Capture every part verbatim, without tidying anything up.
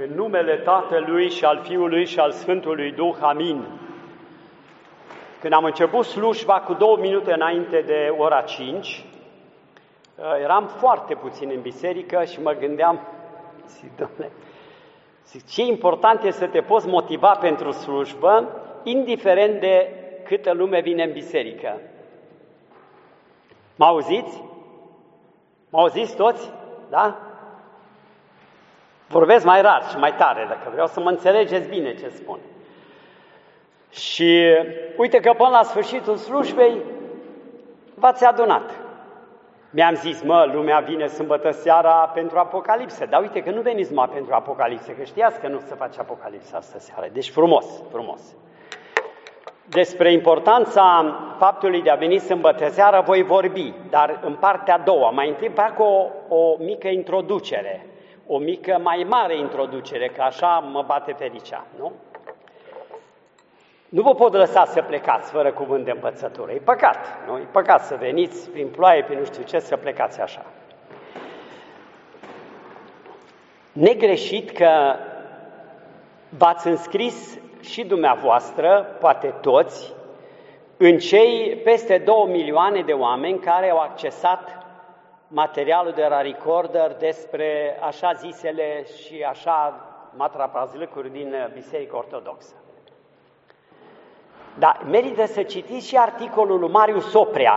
În numele Tatălui și al Fiului și al Sfântului Duh, amin. Când am început slujba cu două minute înainte de ora cinci, eram foarte puțin în biserică și mă gândeam, zic, Doamne, zic, ce important este să te poți motiva pentru slujbă, indiferent de câtă lume vine în biserică. Mă auziți? Mă auziți toți? Da? Vorbesc mai rar și mai tare, dacă vreau să mă înțelegeți bine ce spun. Și uite că până la sfârșitul slujbei v-ați adunat. Mi-am zis, mă, lumea vine sâmbătă seara pentru Apocalipsă, dar uite că nu veniți numai pentru Apocalipsă, că știați că nu se face Apocalipsa astă seară. Deci frumos, frumos. Despre importanța faptului de a veni sâmbătă seara voi vorbi, dar în partea a doua. Mai întâi fac o, o mică introducere, o mică mai mare introducere, că așa mă bate fericea, nu? Nu vă pot lăsa să plecați fără cuvânt de învățătură. E păcat, nu? E păcat să veniți prin ploaie, prin nu știu ce, să plecați așa. Negreșit că v-ați înscris și dumneavoastră, poate toți, în cei peste două milioane de oameni care au accesat materialul de la Recorder despre așa zisele și așa matrapazlăcuri din Biserica Ortodoxă. Dar merită să citiți și articolul lui Marius Oprea.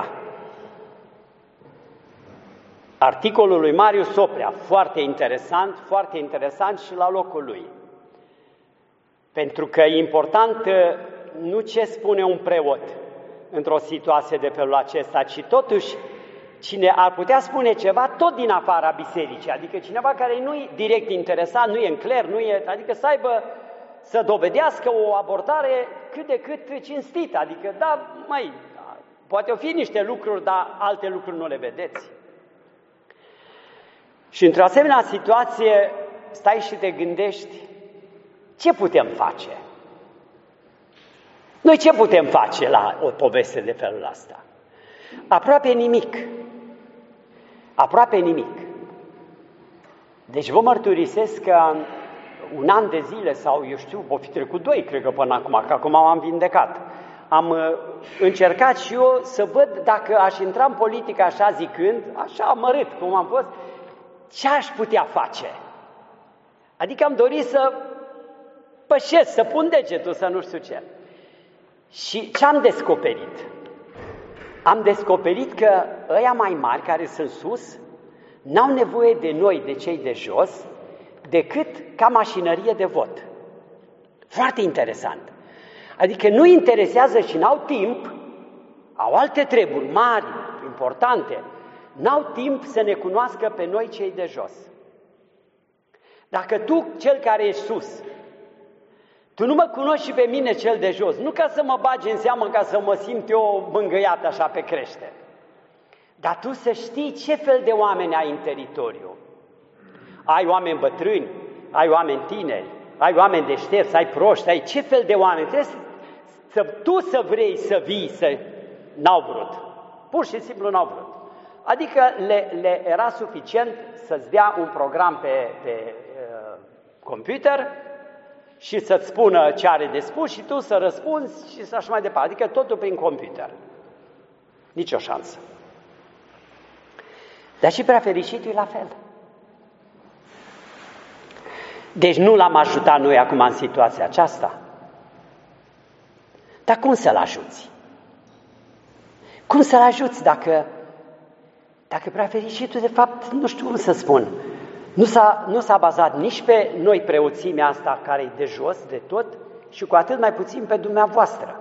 Articolul lui Marius Oprea, foarte interesant, foarte interesant și la locul lui. Pentru că e important nu ce spune un preot într-o situație de felul acesta, ci totuși cine ar putea spune ceva tot din afara bisericii, adică cineva care nu e direct interesat, nu e în cler, nu e, adică să aibă, să dovedească o abordare cât de cât cinstită, adică da, măi, poate o fi niște lucruri, dar alte lucruri nu le vedeți. Și într-o asemenea situație stai și te gândești, ce putem face? Noi ce putem face la o poveste de felul ăsta? Aproape nimic. Aproape nimic. Deci vă mărturisesc că un an de zile sau, eu știu, o fi trecut doi, cred că până acum, că acum m-am vindecat. Am încercat și eu să văd dacă aș intra în politică așa zicând, așa amărât cum am fost, ce aș putea face? Adică am dorit să pășesc, să pun degetul, să nu știu ce. Și ce am descoperit? Am descoperit că ăia mai mari care sunt sus n-au nevoie de noi, de cei de jos, decât ca mașinărie de vot. Foarte interesant. Adică nu interesează și n-au timp, au alte treburi mari, importante, n-au timp să ne cunoască pe noi cei de jos. Dacă tu, cel care ești sus, tu nu mă cunoști și pe mine cel de jos, nu ca să mă bagi în seamă, ca să mă simt eu mângâiat așa pe crește, dar tu să știi ce fel de oameni ai în teritoriu. Ai oameni bătrâni, ai oameni tineri, ai oameni deștepți, ai proști, ai ce fel de oameni. Trebuie să, să, tu să vrei să vii, să n-au vrut. Pur și simplu n-au vrut. Adică le, le era suficient să-ți dea un program pe, pe uh, computer și să-ți spună ce are de spus și tu să răspunzi și să așa mai departe. Adică totul prin computer. Nici o șansă. Dar și prea fericitul e la fel. Deci nu l-am ajutat noi acum în situația aceasta. Dar cum să-l ajuți? Cum să-l ajuți dacă, dacă prea fericitul, de fapt, nu știu cum să spun, nu s-a, nu s-a bazat nici pe noi preoțimea asta care e de jos, de tot, și cu atât mai puțin pe dumneavoastră.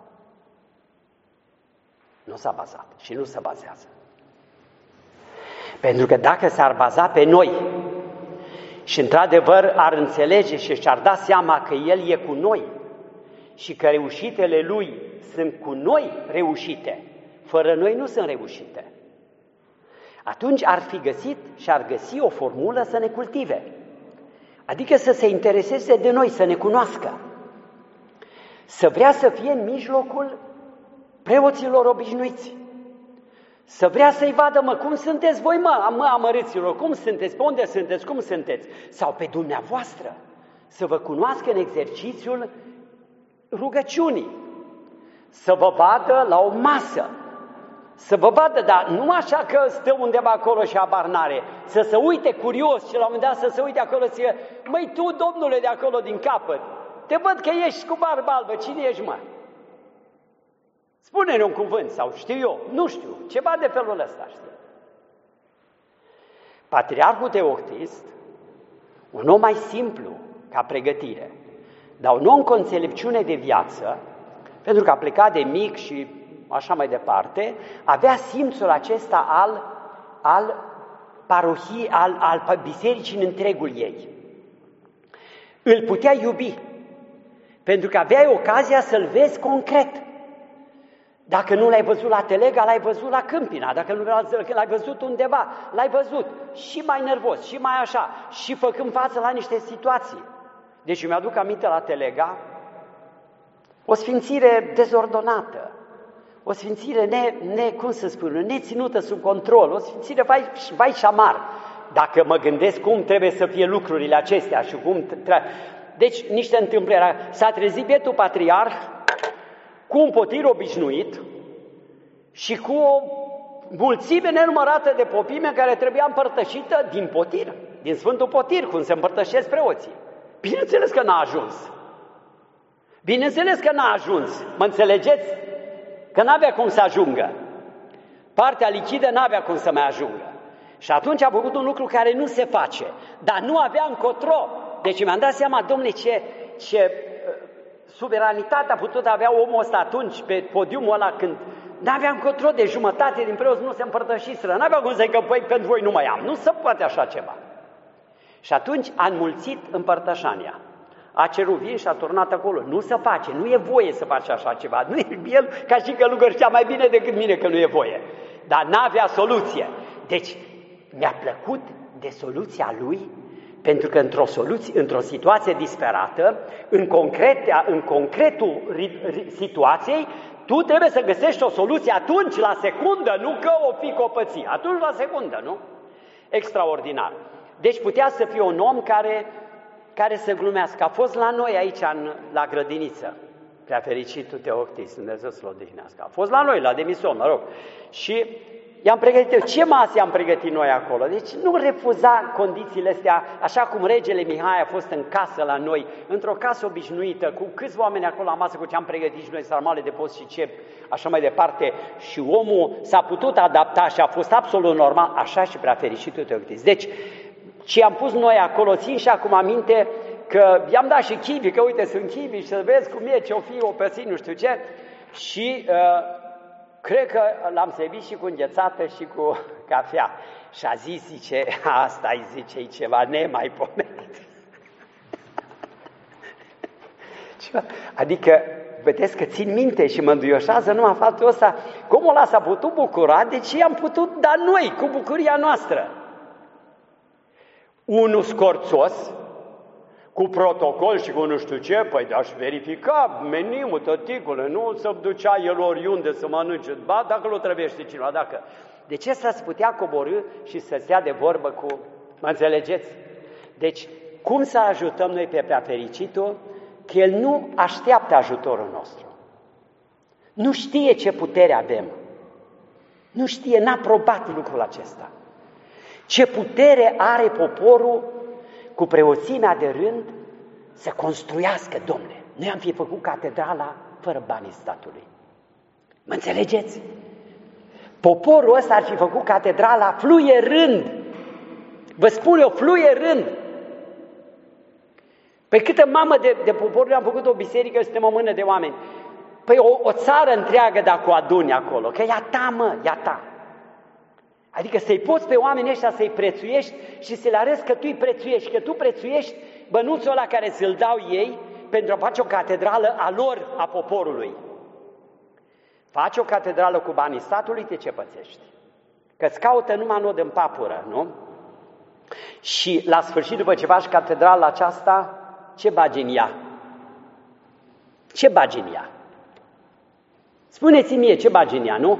Nu s-a bazat și nu se bazează. Pentru că dacă s-ar baza pe noi și într-adevăr ar înțelege și și-ar da seama că El e cu noi și că reușitele Lui sunt cu noi reușite, fără noi nu sunt reușite, atunci ar fi găsit și ar găsi o formulă să ne cultive. Adică să se intereseze de noi, să ne cunoască. Să vrea să fie în mijlocul preoților obișnuiți. Să vrea să-i vadă, mă, cum sunteți voi, mă, mă, amărâților, cum sunteți, pe unde sunteți, cum sunteți? Sau pe dumneavoastră, să vă cunoască în exercițiul rugăciunii, să vă vadă la o masă, să vă vadă, dar nu așa că stă undeva acolo și habar n-are, să se uite curios și la un moment dat să se uite acolo și să zică, măi, tu, domnule, de acolo din capăt, te văd că ești cu barbă albă, cine ești, mă? Spune-ne un cuvânt, sau știu eu, nu știu, ceva de felul ăsta, știu. Patriarhul Teoctist, un om mai simplu ca pregătire, dar un om cu înțelepciune de viață, pentru că a plecat de mic și așa mai departe, avea simțul acesta al, al parohii, al, al bisericii în întregul ei. Îl putea iubi, pentru că aveai ocazia să-l vezi concret. Dacă nu l-ai văzut la Telega, l-ai văzut la Câmpina, dacă nu l-ai văzut undeva, l-ai văzut și mai nervos, și mai așa, și făcând față la niște situații. Deci îmi aduc aminte la Telega, o sfințire dezordonată, o sfințire ne, ne cum să spun, neținută sub control, o sfințire vai, vai și amar. Dacă mă gândesc cum trebuie să fie lucrurile acestea și cum trebuie... Deci niște întâmplări. S-a trezit bietul patriarh cu un potir obișnuit și cu o mulțime nenumărată de popime care trebuia împărtășită din potir, din Sfântul Potir, cum se împărtășesc preoții. Bineînțeles că n-a ajuns. Bineînțeles că n-a ajuns. Mă înțelegeți? Că n-avea cum să ajungă. Partea lichidă n-avea cum să mai ajungă. Și atunci a făcut un lucru care nu se face, dar nu avea încotro. Deci mi-am dat seama, domnule, ce, ce suveranitate a putut avea omul ăsta atunci pe podiumul ăla când n-avea încotro, de jumătate din preoți nu se împărtășiseră. N-avea cum să zică, păi, pentru voi nu mai am. Nu se poate așa ceva. Și atunci a înmulțit împărtășania. A cerut vin și a turnat acolo. Nu se face, nu e voie să faci așa ceva. Nu e el, ca și călugăr, știa mai bine decât mine că nu e voie. Dar n-avea soluție. Deci, mi-a plăcut de soluția lui, pentru că într-o soluție, într-o situație disperată, în, concretea, în concretul situației, tu trebuie să găsești o soluție atunci, la secundă, nu că o fi copății. Atunci, la secundă, nu? Extraordinar. Deci putea să fie un om care, care să glumească. A fost la noi aici, în, la grădiniță, prea fericitul Teoctist, Dumnezeu să-l odihnească. A fost la noi, la demison, mă rog. Și i-am pregătit eu. Ce masă i-am pregătit noi acolo? Deci nu refuza condițiile astea, așa cum regele Mihai a fost în casă la noi, într-o casă obișnuită, cu câți oameni acolo la masă, cu ce am pregătit și noi, sarmale de post și ce, așa mai departe, și omul s-a putut adapta și a fost absolut normal, așa și prea fericitul Teoctist. Deci, ce am pus noi acolo, țin și acum aminte că i-am dat și chivi, că uite, sunt chivi și să vezi cum e, ce-o fi, o păsit, nu știu ce, și... Uh, Cred că l-am servit și cu înghețată și cu cafea. Și a zis, zice, asta îi zice, e ceva nemaipomenit. Adică, vedeți că țin minte și mă înduioșează numai faptul ăsta, cum ăla s-a putut bucura, de ce am putut da noi, cu bucuria noastră. Unul scorțos, cu protocol și cu nu știu ce, păi de-aș verifica meniul, tăticule, nu să ducea el oriunde să mănânce, ba, dacă nu trebuiește cineva, dacă... De ce să-ți putea coborî și să stea de vorbă cu... Mă înțelegeți? Deci, cum să ajutăm noi pe prea fericitul? Că el nu așteaptă ajutorul nostru. Nu știe ce putere avem. Nu știe, n-a probat lucrul acesta. Ce putere are poporul cu preoțimea de rând să construiască, domne. Noi am fi făcut catedrala fără banii statului. Mă înțelegeți? Poporul ăsta ar fi făcut catedrala fluierând. Vă spun eu, fluierând. Păi câtă mamă de, de poporul am făcut o biserică, suntem o mână de oameni. Păi o, o țară întreagă dacă o aduni acolo, că e a ta, mă, e a ta. Adică să-i poți pe oamenii ăștia să-i prețuiești și să le arăți că tu îi prețuiești, că tu prețuiești bănuțul ăla care ți-l dau ei pentru a face o catedrală a lor, a poporului. Faci o catedrală cu banii statului, de ce pățești? Că-ți caută numai nod în papură, nu? Și la sfârșit, după ce faci catedrala aceasta, ce bagi în ea? Ce bagi în ea? Spuneți-mi mie ce bagi în ea, nu?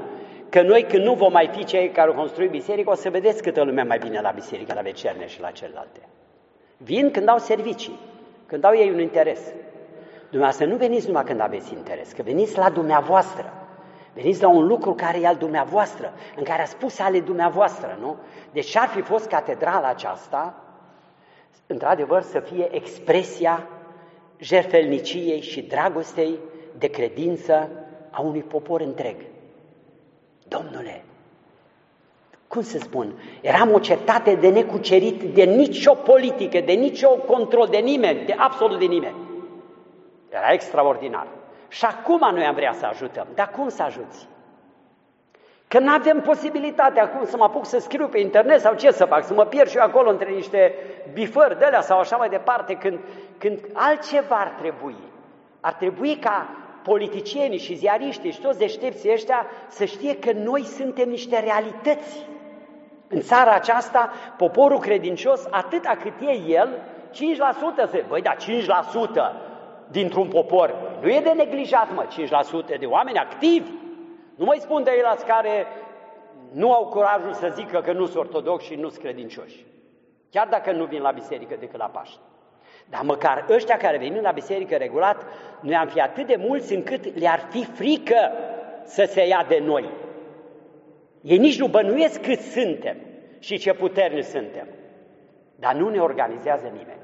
că noi când nu vom mai fi cei care au construit biserică, o să vedeți câtă lume mai vine la biserică, la Vecerne și la celelalte. Vin când au servicii, când au ei un interes. Dumneavoastră nu veniți numai când aveți interes, că veniți la dumneavoastră. Veniți la un lucru care e al dumneavoastră, în care a spus ale dumneavoastră, nu? Deci ar fi fost catedrala aceasta, într-adevăr, să fie expresia jertfelniciei și dragostei de credință a unui popor întreg. Domnule, cum să spun, eram o cetate de necucerit de nicio politică, de nicio control, de nimeni, de absolut de nimeni. Era extraordinar. Și acum noi am vrea să ajutăm. Dar cum să ajuți? Că nu avem posibilitatea acum să mă apuc să scriu pe internet sau ce să fac, să mă pierd și eu acolo între niște bifări de alea sau așa mai departe, când, când altceva ar trebui. Ar trebui ca politicienii și ziariștii și toți deștepții ăștia să știe că noi suntem niște realități. În țara aceasta, poporul credincios, atâta cât e el, cinci la sută se... Băi, da, cinci la sută dintr-un popor, nu e de neglijat, mă, cinci la sută de oameni activi. Nu mai spun de ei care nu au curajul să zică că nu sunt ortodoxi și nu sunt credincioși. Chiar dacă nu vin la biserică decât la Paște. Dar măcar ăștia care vin la biserică regulat, noi am fi atât de mulți încât le-ar fi frică să se ia de noi. Ei nici nu bănuiesc cât suntem și ce puternici suntem. Dar nu ne organizează nimeni.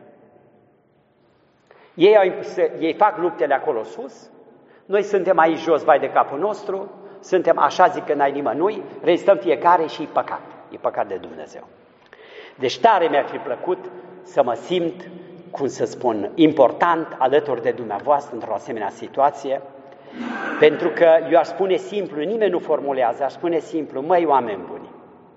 Ei, au, ei fac luptele acolo sus, noi suntem aici jos, vai de capul nostru, suntem așa zic că n-ai nimănui, rezistăm fiecare și e păcat, e păcat de Dumnezeu. Deci tare mi-ar fi plăcut să mă simt, cum să spun, important alături de dumneavoastră într-o asemenea situație, pentru că eu aș spune simplu, nimeni nu formulează, aș spune simplu, măi oameni buni,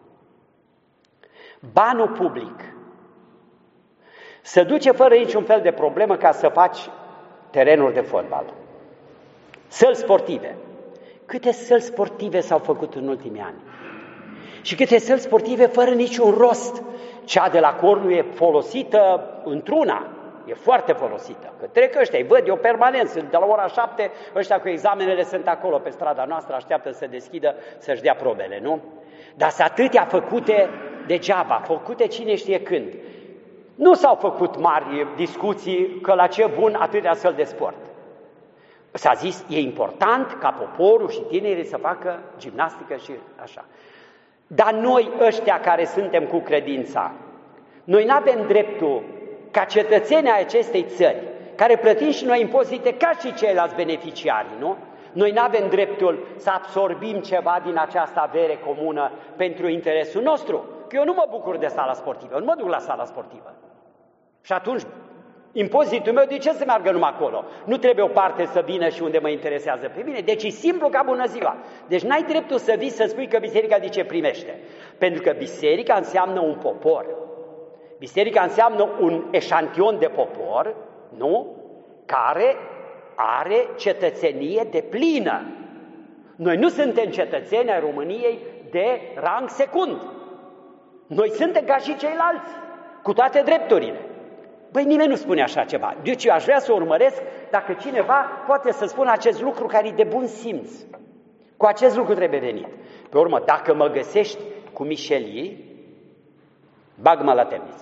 banul public se duce fără niciun fel de problemă ca să faci terenuri de fotbal, săli sportive. Câte săli sportive s-au făcut în ultimii ani? Și câte săli sportive fără niciun rost. Cea de la Cornu e folosită într-una, e foarte folosită. Că trec ăștia, îi văd eu permanent, sunt de la ora șapte, ăștia cu examenele sunt acolo pe strada noastră, așteaptă să deschidă, să-și dea probele, nu? Dar sunt atâtea făcute degeaba, făcute cine știe când. Nu s-au făcut mari discuții că la ce bun atâtea săli de sport. S-a zis, e important ca poporul și tinerii să facă gimnastică și așa. Dar noi ăștia care suntem cu credința, noi nu avem dreptul ca cetățenii ai acestei țări, care plătim și noi impozite ca și ceilalți beneficiari, nu? Noi nu avem dreptul să absorbim ceva din această avere comună pentru interesul nostru. Că eu nu mă bucur de sala sportivă, eu nu mă duc la sala sportivă. Și atunci, impozitul meu, de ce să meargă numai acolo? Nu trebuie o parte să vină și unde mă interesează pe mine. Deci e simplu ca bună ziua. Deci n-ai dreptul să vii să spui că biserica de ce primește. Pentru că biserica înseamnă un popor. Biserica înseamnă un eșantion de popor, nu? Care are cetățenie deplină. Noi nu suntem cetățeni ai României de rang secund. Noi suntem ca și ceilalți, cu toate drepturile. Băi, nimeni nu spune așa ceva. Deci eu aș vrea să urmăresc dacă cineva poate să spună acest lucru care e de bun simț. Cu acest lucru trebuie venit. Pe urmă, dacă mă găsești cu mișelii, bag-mă la temniță.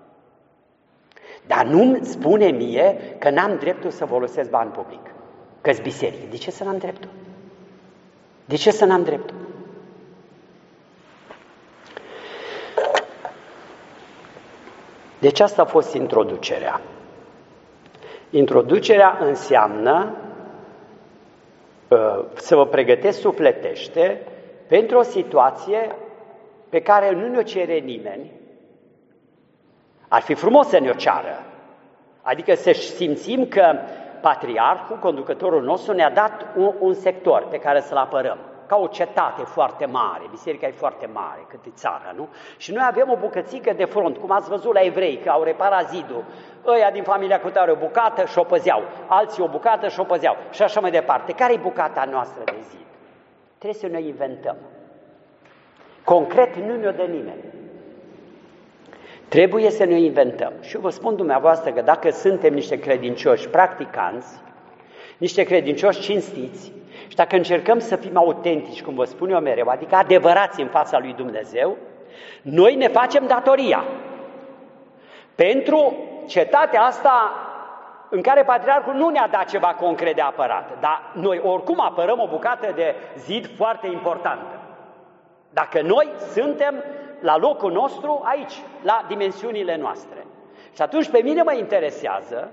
Dar nu-mi spune mie că n-am dreptul să folosesc bani public, că-s biserică. De ce să n-am dreptul? De ce să n-am dreptul? Deci asta a fost introducerea. Introducerea înseamnă uh, să vă pregătesc sufletește pentru o situație pe care nu ne-o cere nimeni. Ar fi frumos să ne-o ceară. Adică să simțim că patriarhul, conducătorul nostru, ne-a dat un, un sector pe care să-l apărăm. Ca o cetate foarte mare, biserica e foarte mare, cât e țara, nu? Și noi avem o bucățică de front, cum ați văzut la evrei, că au reparat zidul. Ăia din familia Cutare o bucată și o păzeau, alții o bucată și o păzeau și așa mai departe. Care e bucata noastră de zid? Trebuie să ne inventăm. Concret nu ne-o dă nimeni. Trebuie să ne inventăm. Și eu vă spun dumneavoastră că dacă suntem niște credincioși practicanți, niște credincioși cinstiți, Și dacă încercăm să fim autentici, cum vă spun eu mereu, adică adevărați în fața lui Dumnezeu, noi ne facem datoria pentru cetatea asta în care Patriarhul nu ne-a dat ceva concret de apărat, dar noi oricum apărăm o bucată de zid foarte importantă. Dacă noi suntem la locul nostru aici, la dimensiunile noastre. Și atunci pe mine mă interesează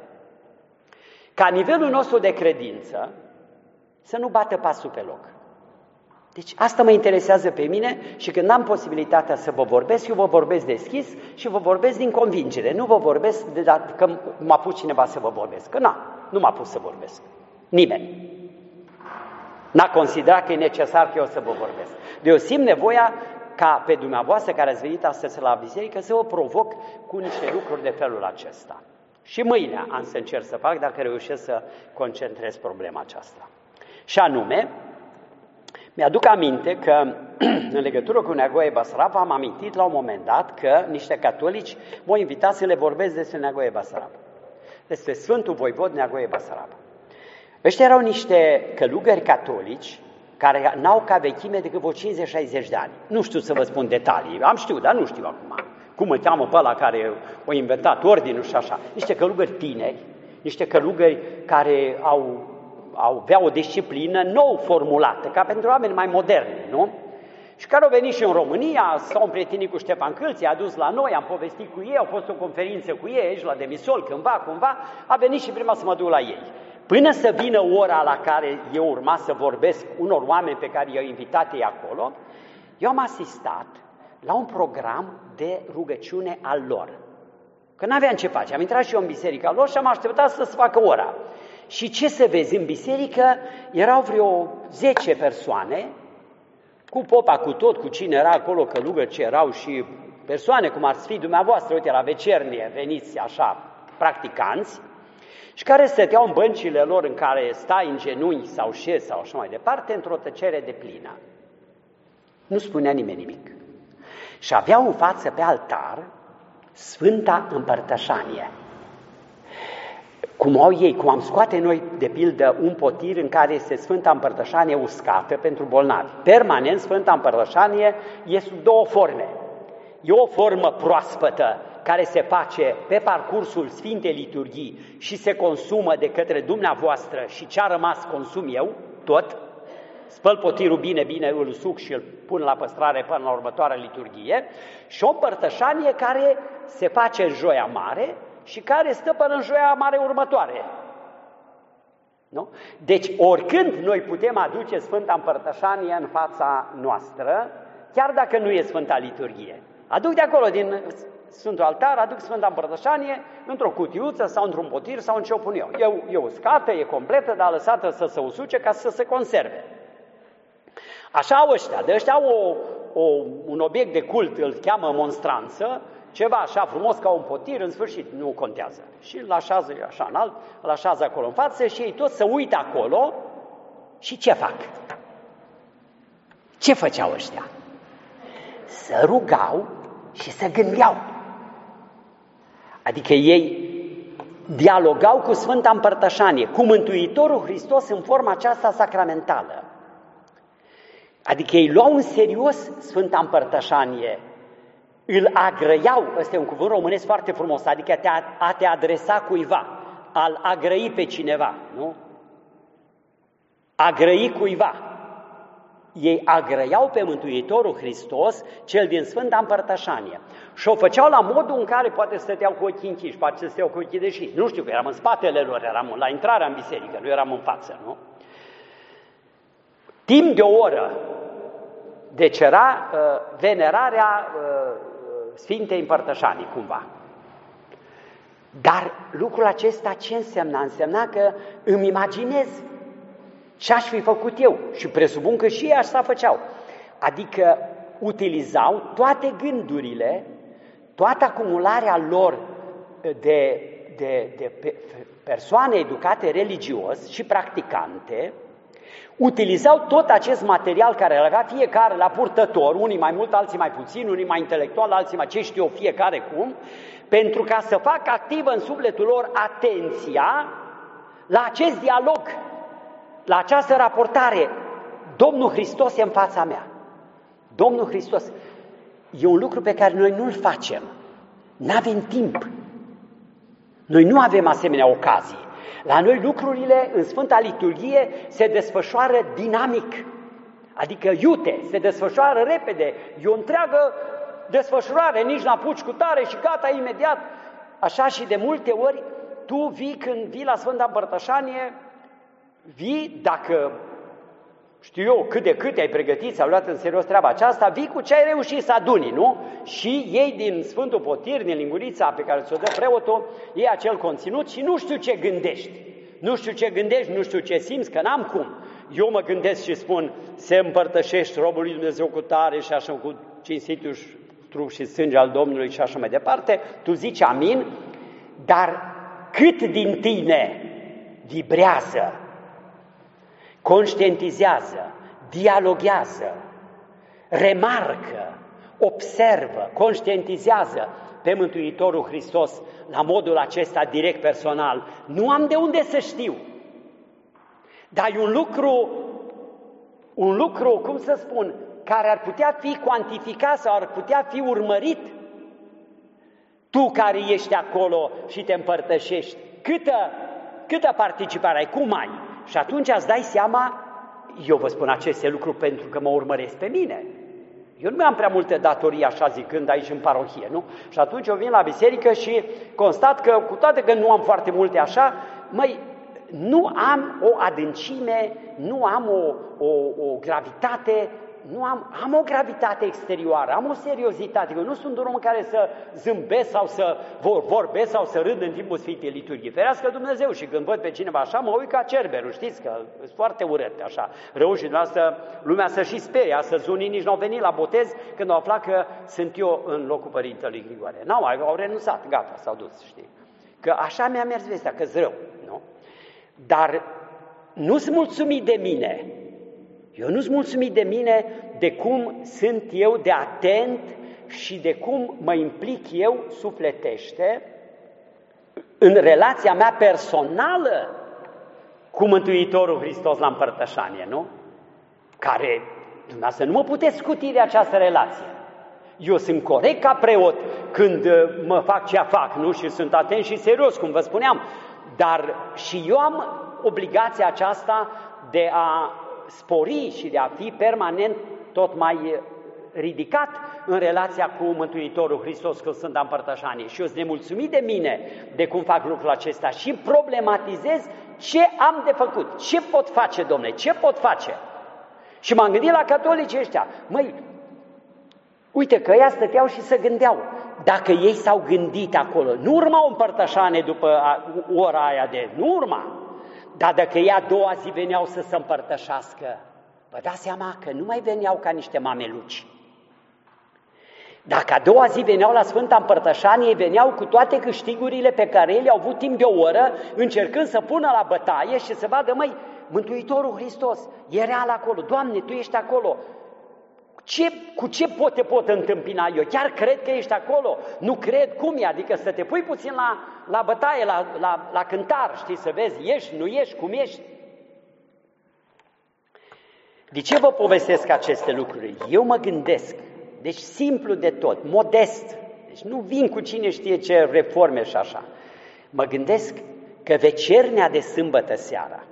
ca nivelul nostru de credință să nu bată pasul pe loc. Deci asta mă interesează pe mine și când am posibilitatea să vă vorbesc, eu vă vorbesc deschis și vă vorbesc din convingere. Nu vă vorbesc de că m-a pus cineva să vă vorbesc. Că na, nu m-a pus să vorbesc. Nimeni. N-a considerat că e necesar că eu să vă vorbesc. De eu simt nevoia ca pe dumneavoastră care ați venit astăzi la biserică să vă provoc cu niște lucruri de felul acesta. Și mâine am să încerc să fac dacă reușesc să concentrez problema aceasta. Și anume, mi-aduc aminte că în legătură cu Neagoe Basarab am amintit la un moment dat că niște catolici m-au invitat să le vorbesc despre Neagoe Basarab, despre Sfântul Voivod Neagoe Basarab. Ăștia erau niște călugări catolici care n-au ca vechime decât vreo cincizeci șaizeci de ani. Nu știu să vă spun detalii, am știut, dar nu știu acum. Cum îl cheamă pe ăla care a inventat ordinul și așa. Niște călugări tineri, niște călugări care au, au avea o disciplină nou formulată, ca pentru oameni mai moderni, nu? Și care au venit și în România, s-au împrietenit cu Ștefan Câlți, a dus la noi, am povestit cu ei, au fost o conferință cu ei aici la Demisol, cândva, cumva, a venit și prima să mă duc la ei. Până să vină ora la care eu urma să vorbesc unor oameni pe care i-au invitat ei acolo, eu am asistat la un program de rugăciune al lor. Că n-aveam ce face, am intrat și eu în biserica lor și am așteptat să se facă ora. Și ce să vezi, în biserică erau vreo zece persoane, cu popa, cu tot, cu cine era acolo, călugări ce erau și persoane cum ar fi dumneavoastră, uite, la vecernie, veniți așa, practicanți, și care stăteau în băncile lor în care stai în genunchi sau șezi sau așa mai departe, într-o tăcere de plină. Nu spunea nimeni nimic. Și aveau în față pe altar Sfânta Împărtășanie. Cum au ei, cum am scoate noi, de pildă, un potir în care este Sfânta Împărtășanie uscată pentru bolnavi. Permanent, Sfânta Împărtășanie e sub două forme. E o formă proaspătă, care se face pe parcursul Sfintei Liturghii și se consumă de către dumneavoastră și ce-a rămas consum eu, tot, spăl potirul bine, bine, îl suc și îl pun la păstrare până la următoarea liturghie, și o împărtășanie care se face în joia mare și care stă până în joia mare următoare. Nu? Deci, oricând noi putem aduce Sfânta Împărtășanie în fața noastră, chiar dacă nu e Sfânta Liturghie. Aduc de acolo, din Sfântul Altar, aduc Sfânta Împărtășanie într-o cutiuță sau într-un potir sau în ce o pun eu. E, e uscată, e completă, dar lăsată să se usuce ca să se conserve. Așa au ăștia. De ăștia au o, o, un obiect de cult, îl cheamă monstranță, ceva așa frumos ca un potir, în sfârșit, nu contează. Și îl așează așa înalt, îl așează acolo în față și ei toți se uită acolo și ce fac? Ce făceau ăștia? Se rugau și se gândeau. Adică ei dialogau cu Sfânta Împărtășanie, cu Mântuitorul Hristos în forma aceasta sacramentală. Adică ei luau în serios Sfânta Împărtășanie, îl agrăiau, ăsta e un cuvânt românesc foarte frumos, adică a te adresa cuiva, a-l agrăi pe cineva, nu? Agrăi cuiva. Ei agrăiau pe Mântuitorul Hristos, cel din Sfânta Împărtășanie. Și o făceau la modul în care poate stăteau cu ochii închiși, poate stăteau cu ochii deschiși. Nu știu, că eram în spatele lor, eram la intrarea în biserică, nu eram în față, nu? Timp de o oră, deci era uh, venerarea uh, Sfintei Împărtășanii, cumva. Dar lucrul acesta ce însemna? Însemna că îmi imaginez ce aș fi făcut eu și presupun că și ei așa făceau. Adică utilizau toate gândurile, toată acumularea lor de, de, de persoane educate religios și practicante, utilizau tot acest material care îl avea fiecare la purtător, unii mai mult, alții mai puțin, unii mai intelectual, alții mai ce știu fiecare cum, pentru ca să facă activă în sufletul lor atenția la acest dialog, la această raportare, Domnul Hristos e în fața mea. Domnul Hristos e un lucru pe care noi nu-l facem. N-avem timp. Noi nu avem asemenea ocazii. La noi lucrurile în Sfânta Liturghie se desfășoară dinamic. Adică iute, se desfășoară repede. E o întreagă desfășurare, nici n-apuci cu tare și gata imediat. Așa și de multe ori tu vii când vii la Sfânta Împărtășanie, vii dacă... Știu eu cât de cât ai pregătit, s-a luat în serios treaba aceasta, vii cu ce ai reușit să aduni, nu? Și iei din Sfântul Potir, din lingurița pe care ți-o dă preotul, iei acel conținut și nu știu ce gândești. Nu știu ce gândești, nu știu ce simți, că n-am cum. Eu mă gândesc și spun, se împărtășești robul lui Dumnezeu cu tare și așa cu cinstitul trup și sânge al Domnului și așa mai departe, tu zici amin, dar cât din tine vibrează, conștientizează, dialoghează, remarcă, observă, conștientizează pe Mântuitorul Hristos la modul acesta direct personal. Nu am de unde să știu, dar e un lucru, un lucru, cum să spun, care ar putea fi cuantificat sau ar putea fi urmărit. Tu care ești acolo și te împărtășești, câtă, câtă participare ai, cum ai? Și atunci îți dai seama, eu vă spun aceste lucruri pentru că mă urmăresc pe mine. Eu nu mai am prea multe datorii, așa zicând, aici în parohie, nu? Și atunci eu vin la biserică și constat că, cu toate că nu am foarte multe așa, măi, nu am o adâncime, nu am o, o, o gravitate, nu am, am o gravitate exterioară, am o seriozitate. Eu nu sunt un om care să zâmbesc sau să vor, vorbesc sau să râd în timpul Sfintei Liturghii. Ferească Dumnezeu, și când văd pe cineva așa, mă uit ca cerberul, știți că sunt foarte urât așa. Rău și dumneavoastră, lumea să și sperie. Astăzi unii nici n-au venit la botez când au aflat că sunt eu în locul Părintelui Grigorie. N-au, au renunțat, gata, s-au dus, știi. Că așa mi-a mers vestea, că-s rău, nu? Dar nu-s mulțumit de mine. Eu nu-s mulțumit de mine de cum sunt eu de atent și de cum mă implic eu sufletește în relația mea personală cu Mântuitorul Hristos la împărtășanie, nu? Care, dumneavoastră, nu mă puteți scuti de această relație. Eu sunt corect ca preot când mă fac ce fac, nu? Și sunt atent și serios, cum vă spuneam, dar și eu am obligația aceasta de a spori și de a fi permanent tot mai ridicat în relația cu Mântuitorul Hristos când sunt la împărtășanie. Și eu sunt nemulțumit de mine de cum fac lucrul acesta și problematizez ce am de făcut, ce pot face, Dom'le, ce pot face. Și m-am gândit la catolicii ăștia, măi, uite că ăia stăteau și se gândeau, dacă ei s-au gândit acolo, nu urma o împărtășanie după ora aia de, nu urma. Dar dacă ei a doua zi veneau să se împărtășească, vă dați seama că nu mai veneau ca niște mameluci. Dacă a doua zi veneau la Sfânta Împărtășanie, veneau cu toate câștigurile pe care ei le-au avut timp de o oră, încercând să pună la bătaie și să vadă, măi, Mântuitorul Hristos e real acolo, Doamne, Tu ești acolo. Ce, cu ce pot te pot întâmpina eu? Chiar cred că ești acolo? Nu cred, cum e? Adică să te pui puțin la, la bătaie, la, la, la cântar, știi, să vezi, ești, nu ești, cum ești? De ce vă povestesc aceste lucruri? Eu mă gândesc, deci simplu de tot, modest, deci nu vin cu cine știe ce reforme și așa. Mă gândesc că vecernea de sâmbătă seara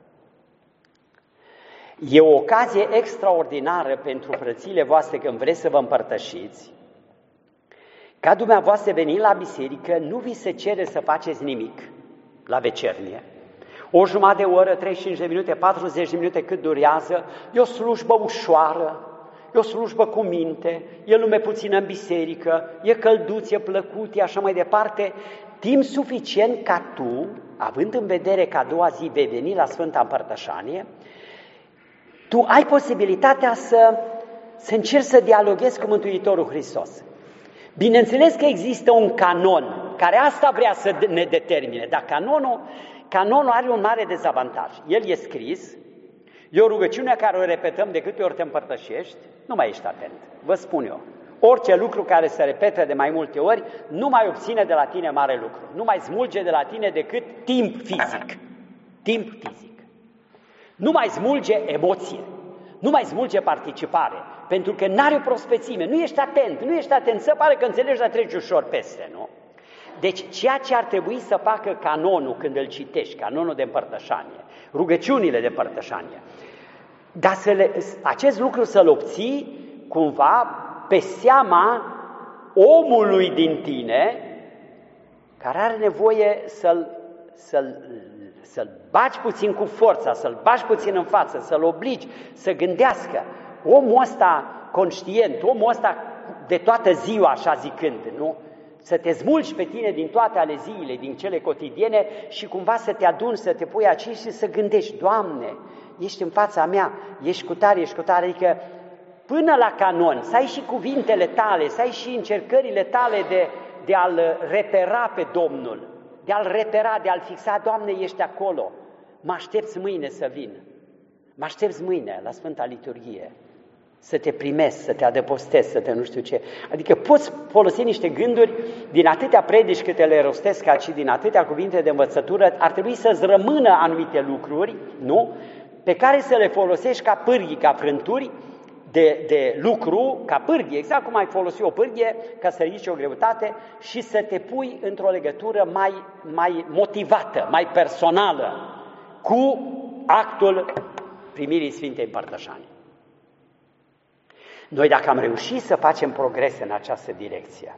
e o ocazie extraordinară pentru frățiile voastre când vreți să vă împărtășiți, ca dumneavoastră venind la biserică, nu vi se cere să faceți nimic la vecernie. O jumătate de oră, treizeci și cinci de minute, patruzeci de minute cât durează, e o slujbă ușoară, e o slujbă cu minte, e lume puțină în biserică, e călduț, e plăcut, e așa mai departe, timp suficient ca tu, având în vedere că a doua zi vei veni la Sfânta Împărtășanie, tu ai posibilitatea să, să încerci să dialoghezi cu Mântuitorul Hristos. Bineînțeles că există un canon, care asta vrea să ne determine, dar canonul, canonul are un mare dezavantaj. El e scris, e o rugăciune care o repetăm de câte ori te împărtășești, nu mai ești atent, vă spun eu. Orice lucru care se repete de mai multe ori, nu mai obține de la tine mare lucru, nu mai smulge de la tine decât timp fizic, timp fizic. Nu mai smulge emoție, nu mai smulge participare, pentru că n-are o prospețime, nu ești atent, nu ești atent, să pare că înțelegi, dar treci ușor peste, nu? Deci ceea ce ar trebui să facă canonul când îl citești, canonul de împărtășanie, rugăciunile de împărtășanie, dar să le, acest lucru să-l obții cumva pe seama omului din tine care are nevoie să-l, să-l, să-l bagi puțin cu forța, să-l bagi puțin în față, să-l obligi să gândească. Omul ăsta conștient, omul ăsta de toată ziua, așa zicând, nu? Să te smulgi pe tine din toate ale zilei, din cele cotidiene și cumva să te aduni, să te pui aici și să gândești, Doamne, ești în fața mea, ești cu tare, ești cu tare, adică până la canon, să ai și cuvintele tale, să ai și încercările tale de, de a-L repera pe Domnul, de a-L repera, de a-L fixa, Doamne, ești acolo, mă aștepți mâine să vin, mă aștepți mâine la Sfânta Liturghie, să te primesc, să te adăpostezi, să te nu știu ce. Adică poți folosi niște gânduri din atâtea predici câte le rostesc aici, din atâtea cuvinte de învățătură, ar trebui să-ți rămână anumite lucruri, nu? Pe care să le folosești ca pârghii, ca frânturi de, de lucru, ca pârghie, exact cum ai folosi o pârghie ca să ridici o greutate și să te pui într-o legătură mai, mai motivată, mai personală cu actul primirii Sfintei Împărtășanii. Noi dacă am reușit să facem progrese în această direcție,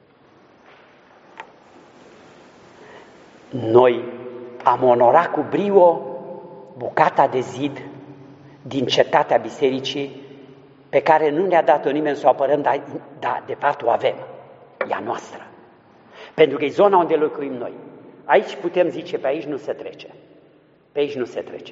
noi am onorat cu brio bucata de zid din cetatea bisericii pe care nu ne-a dat-o nimeni să o apărăm, dar, dar de fapt o avem, e a noastră. Pentru că e zona unde locuim noi. Aici putem zice, pe aici nu se trece. Pe aici nu se trece.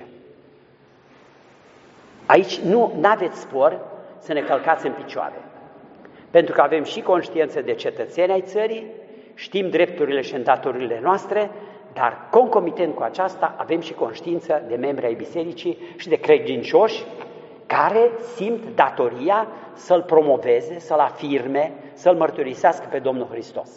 Aici nu aveți spor să ne călcați în picioare. Pentru că avem și conștiință de cetățeni ai țării, știm drepturile și îndatorile noastre, dar concomitent cu aceasta avem și conștiință de membri ai bisericii și de credincioși care simt datoria să-L promoveze, să-L afirme, să-L mărturisească pe Domnul Hristos.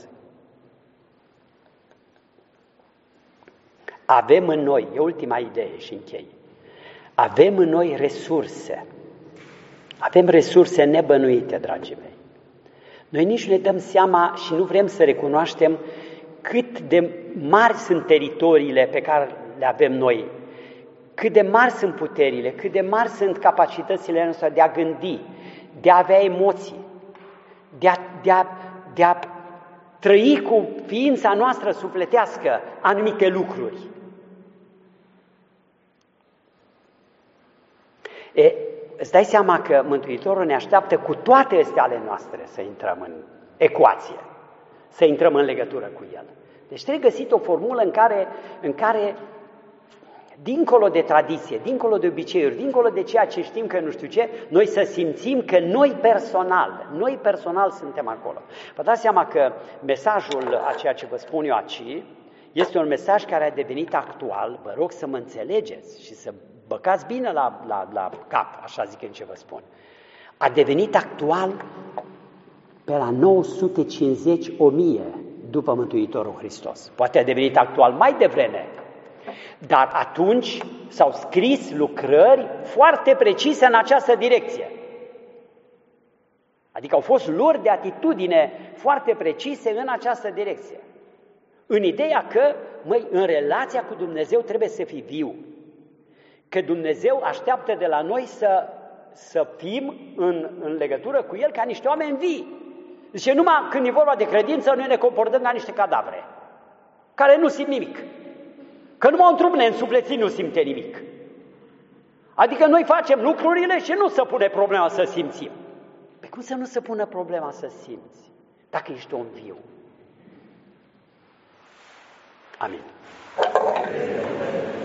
Avem în noi, e ultima idee și închei, avem în noi resurse, avem resurse nebănuite, dragii mei. Noi nici nu ne dăm seama și nu vrem să recunoaștem cât de mari sunt teritoriile pe care le avem noi, cât de mari sunt puterile, cât de mari sunt capacitățile noastre de a gândi, de a avea emoții, de a, de a, de a trăi cu ființa noastră sufletească anumite lucruri. E, îți dai seama că Mântuitorul ne așteaptă cu toate astea ale noastre să intrăm în ecuație, să intrăm în legătură cu El. Deci trebuie găsit o formulă în care, în care, dincolo de tradiție, dincolo de obiceiuri, dincolo de ceea ce știm că nu știu ce, noi să simțim că noi personal, noi personal suntem acolo. Vă dați seama că mesajul a ceea ce vă spun eu aici este un mesaj care a devenit actual, vă rog să mă înțelegeți și să băcați bine la, la, la cap, așa zic în ce vă spun. A devenit actual pe la nouă sute cincizeci o mie după Mântuitorul Hristos. Poate a devenit actual mai devreme, dar atunci s-au scris lucrări foarte precise în această direcție. Adică au fost lor de atitudine foarte precise în această direcție. În ideea că, măi, în relația cu Dumnezeu trebuie să fii viu. Că Dumnezeu așteaptă de la noi să, să fim în, în legătură cu El ca niște oameni vii. Zice, numai când e vorba de credință, noi ne comportăm ca niște cadavre, care nu simt nimic. Că numai un trup neînsuflețit nu simte nimic. Adică noi facem lucrurile și nu se pune problema să simțim. Păi cum să nu se pună problema să simți, dacă ești om viu? Amin.